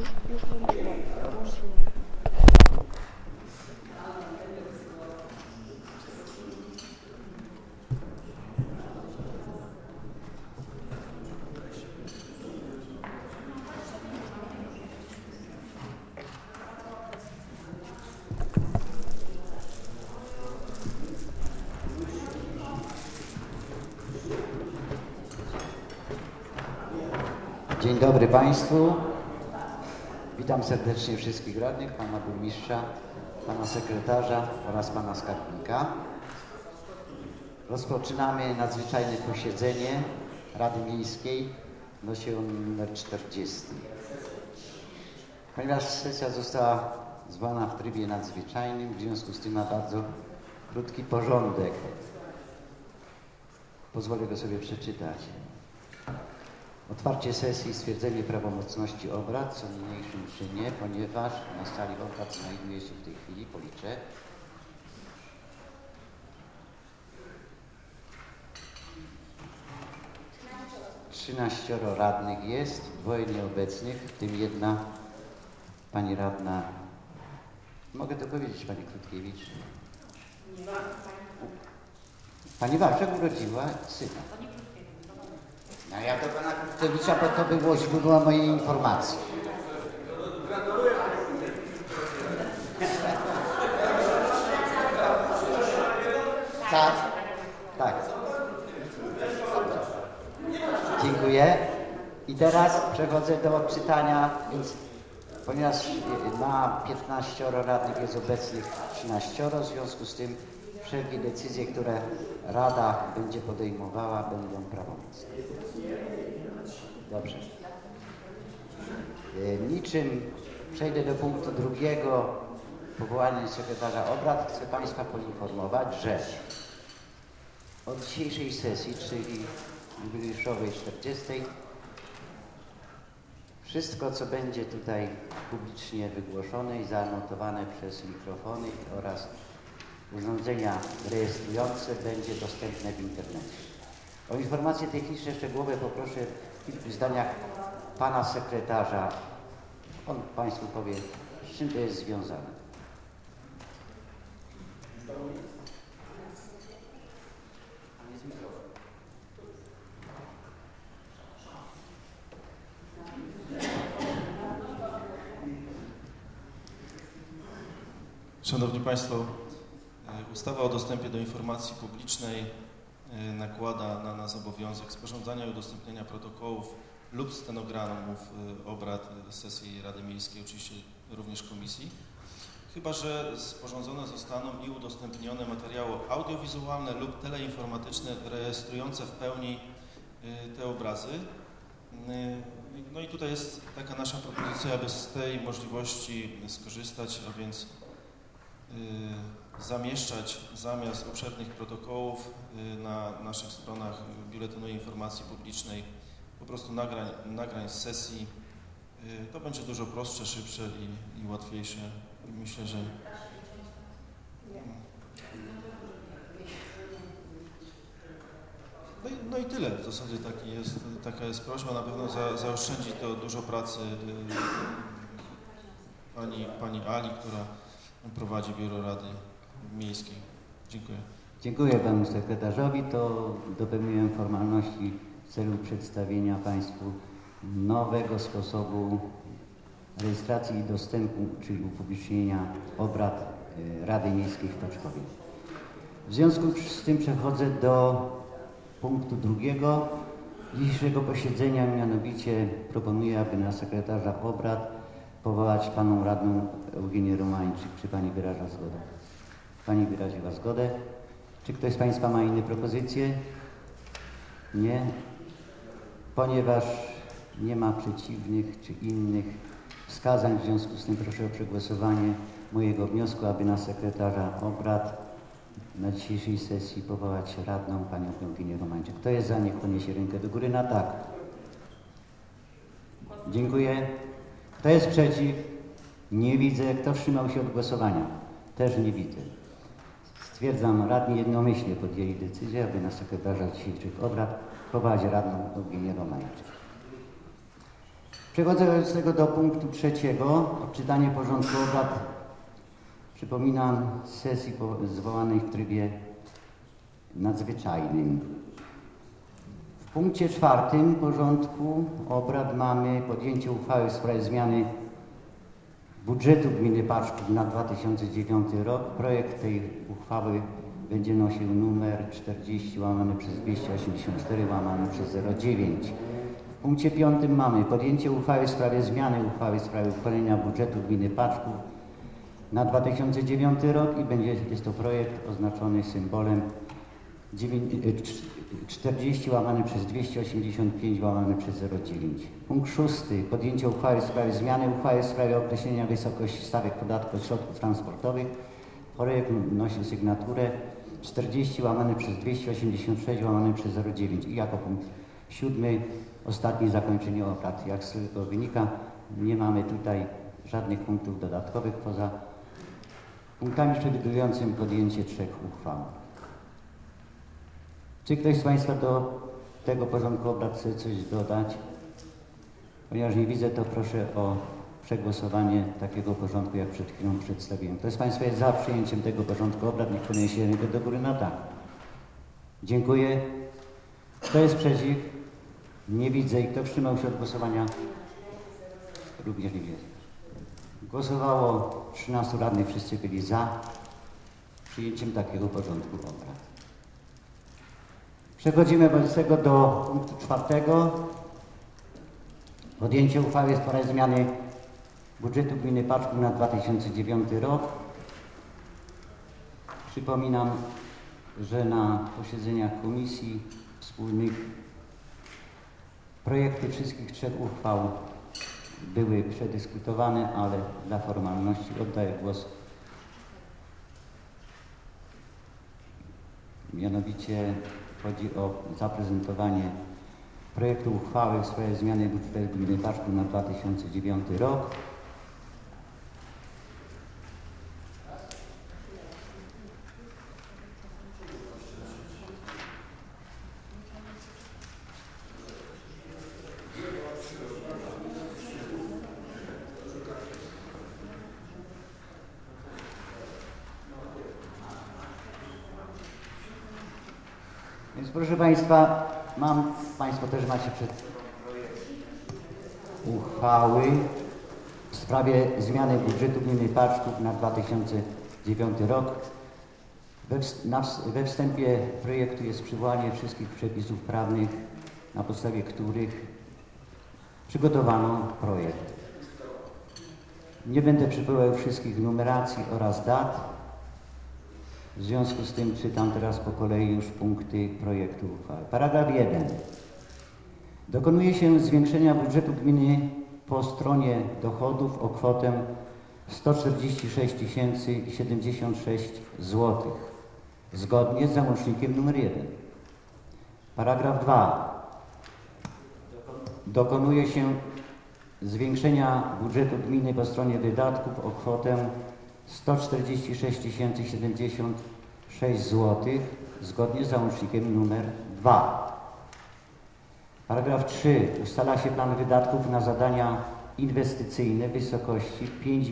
Już włączyłam. Dzień dobry Państwu. Witam serdecznie wszystkich radnych, Pana Burmistrza, Pana Sekretarza oraz Pana Skarbnika. Rozpoczynamy nadzwyczajne posiedzenie Rady Miejskiej nr 40. Ponieważ sesja została zwana w trybie nadzwyczajnym, w związku z tym ma bardzo krótki porządek. Pozwolę go sobie przeczytać. Otwarcie sesji i stwierdzenie prawomocności obrad co niniejszym czynię, ponieważ na sali obrad znajduje się w tej chwili, policzę, 13 radnych jest, 2 nieobecnych, w tym 1 pani radna. Mogę to powiedzieć, pani Krótkiewicz? Pani Wawrzak urodziła syna. No ja do pana Krótkowicza, bo to było źródło mojej informacji. Tak, tak. Dziękuję. I teraz przechodzę do czytania, więc ponieważ na 15 radnych jest obecnych 13, w związku z tym wszelkie decyzje, które Rada będzie podejmowała, będą prawomocne. Dobrze. Niczym przejdę do punktu drugiego, powołania sekretarza obrad. Chcę Państwa poinformować, że od dzisiejszej sesji, czyli jubileuszowej 40, wszystko, co będzie tutaj publicznie wygłoszone i zanotowane przez mikrofony oraz urządzenia rejestrujące, będzie dostępne w internecie. O informacje techniczne szczegółowe poproszę w kilku zdaniach pana sekretarza. On Państwu powie, z czym to jest związane. Szanowni Państwo, ustawa o dostępie do informacji publicznej nakłada na nas obowiązek sporządzania i udostępniania protokołów lub stenogramów obrad sesji Rady Miejskiej, oczywiście również komisji, chyba że sporządzone zostaną i udostępnione materiały audiowizualne lub teleinformatyczne rejestrujące w pełni te obrazy. No i tutaj jest taka nasza propozycja, aby z tej możliwości skorzystać, a więc zamieszczać zamiast obszernych protokołów na naszych stronach Biuletynu Informacji Publicznej po prostu nagrań z sesji. To będzie dużo prostsze, szybsze i łatwiejsze. Myślę, że no i tyle. W zasadzie taka jest prośba. Na pewno zaoszczędzi to dużo pracy pani Ali, która prowadzi Biuro Rady Miejskiej. Dziękuję. Dziękuję panu sekretarzowi. To dopełniłem formalności w celu przedstawienia Państwu nowego sposobu rejestracji i dostępu, czyli upublicznienia obrad Rady Miejskiej w Płaczkowie. W związku z tym przechodzę do punktu drugiego dzisiejszego posiedzenia, mianowicie proponuję, aby na sekretarza obrad powołać panią radną Eugenię Romańczyk. Czy pani wyraża zgodę? Pani wyraziła zgodę. Czy ktoś z Państwa ma inne propozycje? Nie. Ponieważ nie ma przeciwnych czy innych wskazań, w związku z tym proszę o przegłosowanie mojego wniosku, aby na sekretarza obrad na dzisiejszej sesji powołać radną panią Eugenię Romańczyk. Kto jest za, niech podniesie rękę do góry na tak. Dziękuję. Kto jest przeciw? Nie widzę. Kto wstrzymał się od głosowania? Też nie widzę. Stwierdzam, radni jednomyślnie podjęli decyzję, aby na sekretarza dzisiejszych obrad powołać radną Eugenię Romańczyk. Przechodząc do punktu trzeciego, odczytanie porządku obrad. Przypominam, sesji zwołanej w trybie nadzwyczajnym. W punkcie czwartym porządku obrad mamy podjęcie uchwały w sprawie zmiany budżetu gminy Paczków na 2009 rok. Projekt tej uchwały będzie nosił numer 40/284/09. W punkcie piątym mamy podjęcie uchwały w sprawie zmiany uchwały w sprawie uchwalenia budżetu gminy Paczków na 2009 rok i jest to projekt oznaczony symbolem 40/285/09. Punkt szósty. Podjęcie uchwały w sprawie zmiany uchwały w sprawie określenia wysokości stawek podatku od środków transportowych. Projekt nosi sygnaturę 40/286/09. I jako punkt siódmy, ostatni, zakończenie obrad. Jak z tego wynika, nie mamy tutaj żadnych punktów dodatkowych poza punktami przewidującymi podjęcie 3 uchwał. Czy ktoś z Państwa do tego porządku obrad chce coś dodać? Ponieważ nie widzę, to proszę o przegłosowanie takiego porządku, jak przed chwilą przedstawiłem. Kto z Państwa jest za przyjęciem tego porządku obrad, niech podniesie rękę do góry na tak. Dziękuję. Kto jest przeciw? Nie widzę. I kto wstrzymał się od głosowania? Również nie widzę. Głosowało 13 radnych, wszyscy byli za przyjęciem takiego porządku obrad. Przechodzimy wobec tego do punktu czwartego. Podjęcie uchwały w sprawie zmiany budżetu gminy Paczków na 2009 rok. Przypominam, że na posiedzeniach komisji wspólnych projekty wszystkich 3 uchwał były przedyskutowane, ale dla formalności oddaję głos. Mianowicie chodzi o zaprezentowanie projektu uchwały w sprawie zmiany budżetu gminy Paczków na 2009 rok. Więc proszę Państwa, Państwo też macie przed uchwały w sprawie zmiany budżetu gminy Paczków na 2009 rok. We wstępie projektu jest przywołanie wszystkich przepisów prawnych, na podstawie których przygotowano projekt. Nie będę przywoływał wszystkich numeracji oraz dat. W związku z tym czytam teraz po kolei już punkty projektu uchwały. Paragraf 1. Dokonuje się zwiększenia budżetu gminy po stronie dochodów o kwotę 146 076 zł, zgodnie z załącznikiem nr 1. Paragraf 2. Dokonuje się zwiększenia budżetu gminy po stronie wydatków o kwotę 146 076 zł, zgodnie z załącznikiem nr 2. Paragraf 3. Ustala się plan wydatków na zadania inwestycyjne w wysokości 5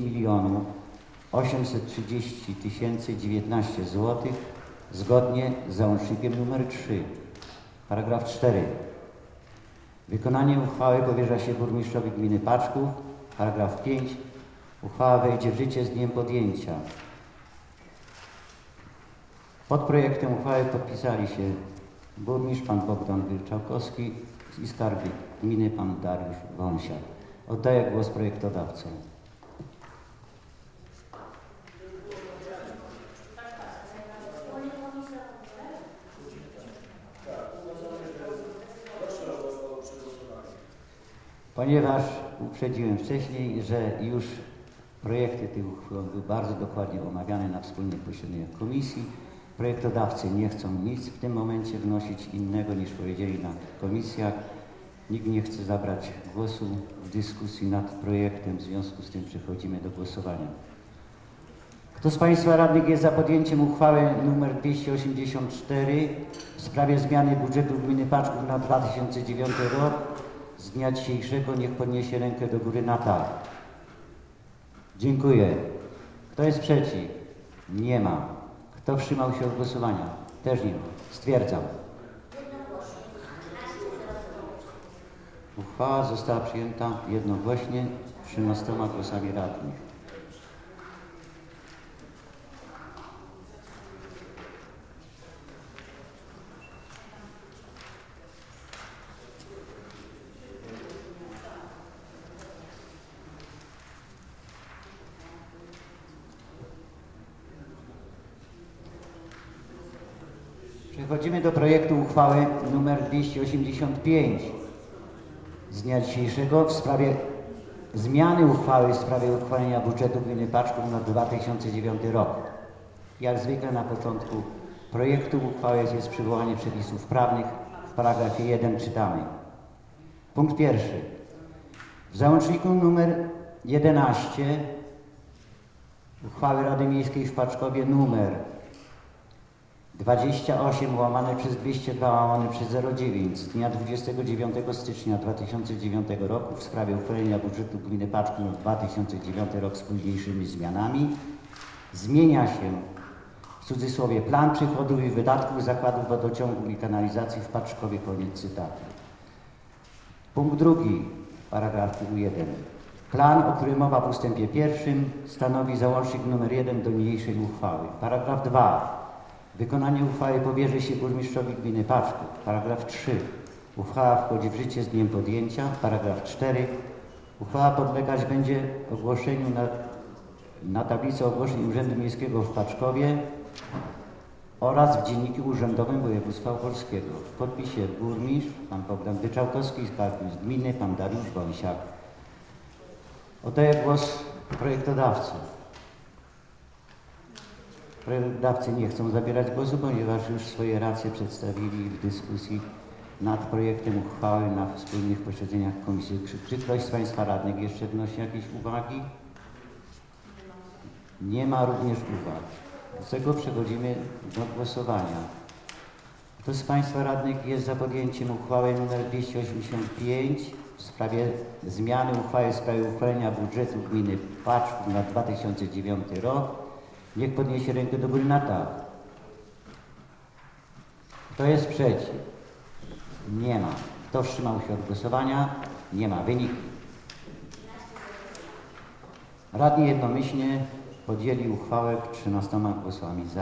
830 019 zł, zgodnie z załącznikiem nr 3. Paragraf 4. Wykonanie uchwały powierza się burmistrzowi gminy Paczków. Paragraf 5. Uchwała wejdzie w życie z dniem podjęcia. Pod projektem uchwały podpisali się burmistrz pan Bogdan Wilczałkowski i skarbnik gminy pan Dariusz Wąsiak. Oddaję głos projektodawcom. Ponieważ uprzedziłem wcześniej, że już projekty tych uchwał były bardzo dokładnie omawiane na wspólnych posiedzeniach komisji, projektodawcy nie chcą nic w tym momencie wnosić innego niż powiedzieli na komisjach. Nikt nie chce zabrać głosu w dyskusji nad projektem, w związku z tym przechodzimy do głosowania. Kto z Państwa radnych jest za podjęciem uchwały nr 284 w sprawie zmiany budżetu gminy Paczków na 2009 rok z dnia dzisiejszego, niech podniesie rękę do góry na tak. Dziękuję. Kto jest przeciw? Nie ma. Kto wstrzymał się od głosowania? Też nie ma. Stwierdzam. Uchwała została przyjęta jednogłośnie 13 głosami radnych. Przechodzimy do projektu uchwały nr 285 z dnia dzisiejszego w sprawie zmiany uchwały w sprawie uchwalenia budżetu gminy Paczków na 2009 rok. Jak zwykle na początku projektu uchwały jest przywołanie przepisów prawnych. W paragrafie 1 czytamy. Punkt pierwszy. W załączniku nr 11 uchwały Rady Miejskiej w Paczkowie nr 28/202/09 z dnia 29 stycznia 2009 roku w sprawie uchwalenia budżetu gminy Paczków na 2009 rok z późniejszymi zmianami zmienia się w cudzysłowie plan przychodów i wydatków zakładów wodociągu i kanalizacji w Paczkowie. Koniec cytatu. Punkt drugi paragrafu 1. Plan, o którym mowa w ustępie pierwszym, stanowi załącznik nr 1 do niniejszej uchwały. Paragraf 2. Wykonanie uchwały powierzy się burmistrzowi gminy Paczków. Paragraf 3. Uchwała wchodzi w życie z dniem podjęcia. Paragraf 4. Uchwała podlegać będzie ogłoszeniu na tablicy ogłoszeń Urzędu Miejskiego w Paczkowie oraz w Dzienniku Urzędowym Województwa Opolskiego. W podpisie burmistrz, pan Bogdan Wyczałkowski, skarbnik gminy, pan Dariusz Wąsiak. Oddaję głos projektodawcy. Projektodawcy nie chcą zabierać głosu, ponieważ już swoje racje przedstawili w dyskusji nad projektem uchwały na wspólnych posiedzeniach komisji. Czy ktoś z Państwa radnych jeszcze wnosi jakieś uwagi? Nie ma również uwag. Z tego przechodzimy do głosowania. Kto z Państwa radnych jest za podjęciem uchwały nr 285 w sprawie zmiany uchwały w sprawie uchwalenia budżetu gminy Paczków na 2009 rok? Niech podniesie rękę do góry na tak. Kto jest przeciw? Nie ma. Kto wstrzymał się od głosowania? Nie ma. Wyniki. Radni jednomyślnie podjęli uchwałę 13 głosami za.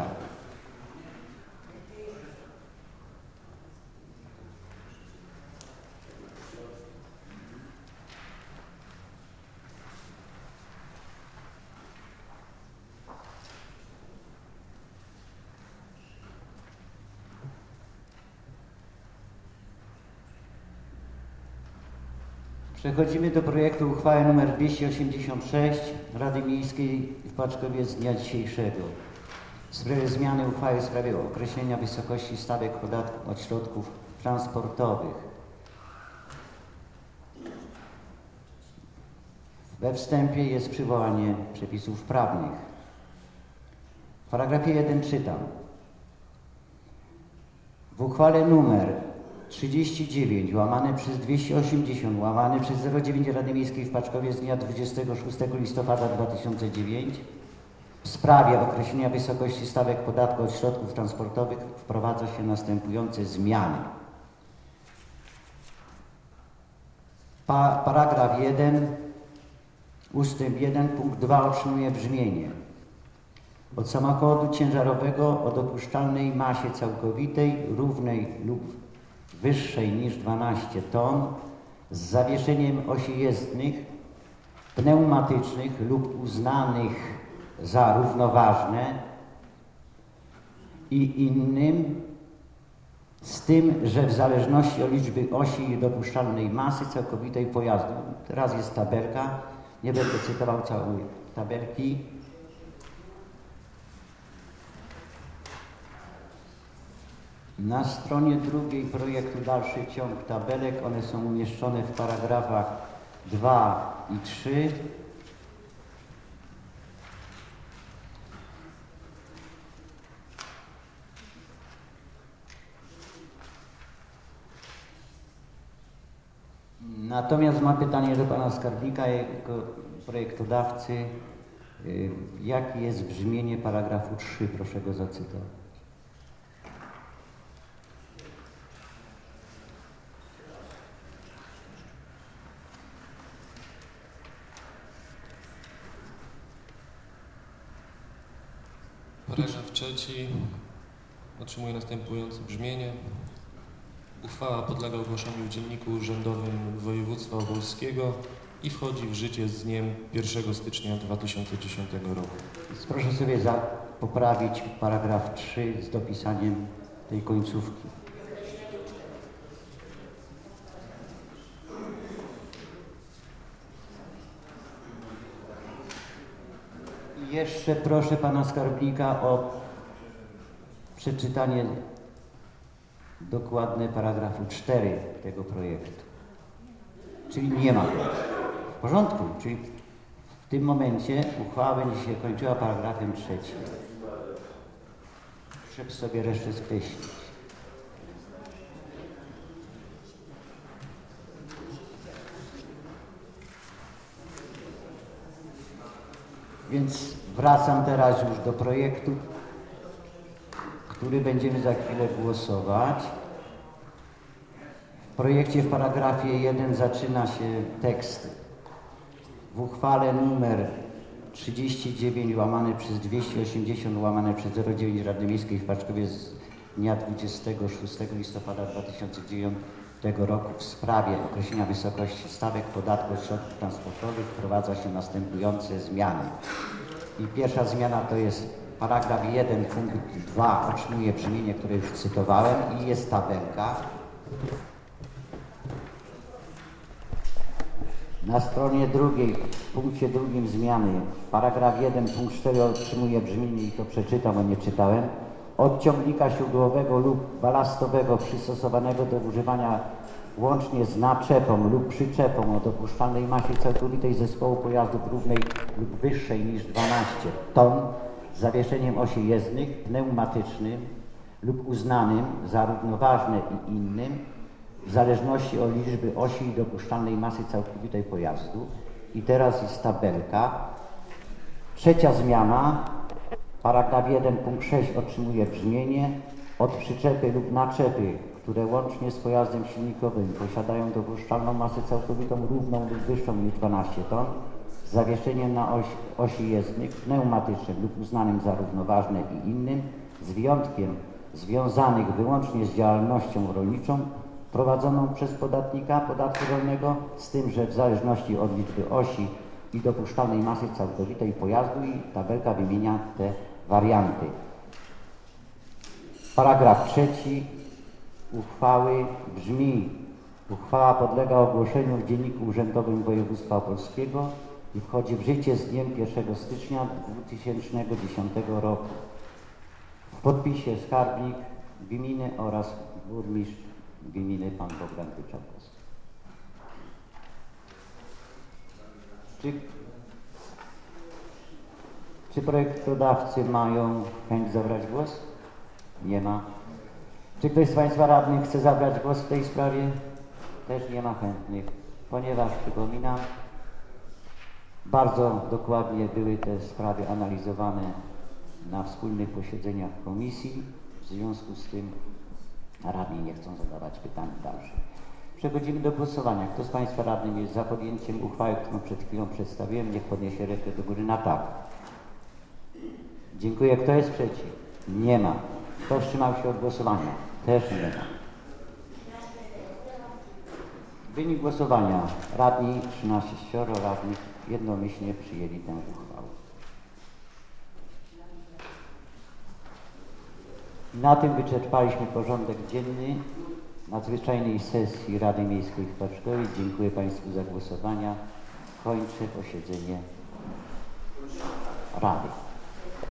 Przechodzimy do projektu uchwały nr 286 Rady Miejskiej w Paczkowie z dnia dzisiejszego w sprawie zmiany uchwały w sprawie określenia wysokości stawek podatku od środków transportowych. We wstępie jest przywołanie przepisów prawnych. W paragrafie 1 czytam. W uchwale nr 39 łamane przez 280 łamane przez 09 Rady Miejskiej w Paczkowie z dnia 26 listopada 2009 w sprawie określenia wysokości stawek podatku od środków transportowych wprowadza się następujące zmiany. Paragraf 1 ustęp 1 punkt 2 otrzymuje brzmienie: od samochodu ciężarowego o dopuszczalnej masie całkowitej równej lub wyższej niż 12 ton z zawieszeniem osi jezdnych, pneumatycznych lub uznanych za równoważne i innym, z tym, że w zależności od liczby osi i dopuszczalnej masy całkowitej pojazdu. Teraz jest tabelka, nie będę cytował całej tabelki. Na stronie drugiej projektu dalszy ciąg tabelek, one są umieszczone w paragrafach 2 i 3. Natomiast mam pytanie do pana skarbnika jako projektodawcy. Jakie jest brzmienie paragrafu 3? Proszę go zacytować. Paragraf 3 otrzymuje następujące brzmienie. Uchwała podlega ogłoszeniu w Dzienniku Urzędowym Województwa Opolskiego i wchodzi w życie z dniem 1 stycznia 2010 roku. Więc proszę sobie poprawić paragraf 3 z dopisaniem tej końcówki. I jeszcze proszę pana skarbnika o przeczytanie dokładne paragrafu 4 tego projektu. Czyli nie ma go. W porządku, czyli w tym momencie uchwała będzie się kończyła paragrafem 3. Żeby sobie resztę skreślić. Więc wracam teraz już do projektu, który będziemy za chwilę głosować. W projekcie w paragrafie 1 zaczyna się tekst: w uchwale numer 39/280/09 Rady Miejskiej w Płaczkowie z dnia 26 listopada 2009 roku w sprawie określenia wysokości stawek podatku od środków transportowych wprowadza się następujące zmiany. I pierwsza zmiana to jest paragraf 1 punkt 2 otrzymuje brzmienie, które już cytowałem, i jest tabelka. Na stronie drugiej, w punkcie drugim zmiany, paragraf 1 punkt 4 otrzymuje brzmienie, i to przeczytam, bo nie czytałem: od ciągnika źródłowego lub balastowego przystosowanego do używania łącznie z naczepą lub przyczepą o dopuszczalnej masie całkowitej zespołu pojazdów równej lub wyższej niż 12 ton z zawieszeniem osi jezdnych, pneumatycznym lub uznanym za równoważne i innym w zależności od liczby osi i dopuszczalnej masy całkowitej pojazdu. I teraz jest tabelka. Trzecia zmiana, paragraf 1 punkt 6 otrzymuje brzmienie: od przyczepy lub naczepy, które łącznie z pojazdem silnikowym posiadają dopuszczalną masę całkowitą równą lub wyższą niż 12 ton z zawieszeniem na osi jezdnych, pneumatycznym lub uznanym za równoważne i innym, z wyjątkiem związanych wyłącznie z działalnością rolniczą prowadzoną przez podatnika podatku rolnego, z tym, że w zależności od liczby osi i dopuszczalnej masy całkowitej pojazdu, i tabelka wymienia te warianty. Paragraf 3 uchwały brzmi: uchwała podlega ogłoszeniu w Dzienniku Urzędowym Województwa Opolskiego i wchodzi w życie z dniem 1 stycznia 2010 roku. W podpisie skarbnik gminy oraz burmistrz gminy pan Bogdan Wyczałkowski. Czy projektodawcy mają chęć zabrać głos? Nie ma. Czy ktoś z państwa radnych chce zabrać głos w tej sprawie? Też nie ma chętnych, ponieważ, przypominam, bardzo dokładnie były te sprawy analizowane na wspólnych posiedzeniach komisji. W związku z tym radni nie chcą zadawać pytań dalszych. Przechodzimy do głosowania. Kto z państwa radnych jest za podjęciem uchwały, którą przed chwilą przedstawiłem, niech podniesie rękę do góry na tak. Dziękuję. Kto jest przeciw? Nie ma. Kto wstrzymał się od głosowania? Też nie ma. Wynik głosowania. Radni, 13 radnych jednomyślnie przyjęli tę uchwałę. Na tym wyczerpaliśmy porządek dzienny nadzwyczajnej sesji Rady Miejskiej w Płaczkowie. Dziękuję państwu za głosowania. Kończę posiedzenie Rady.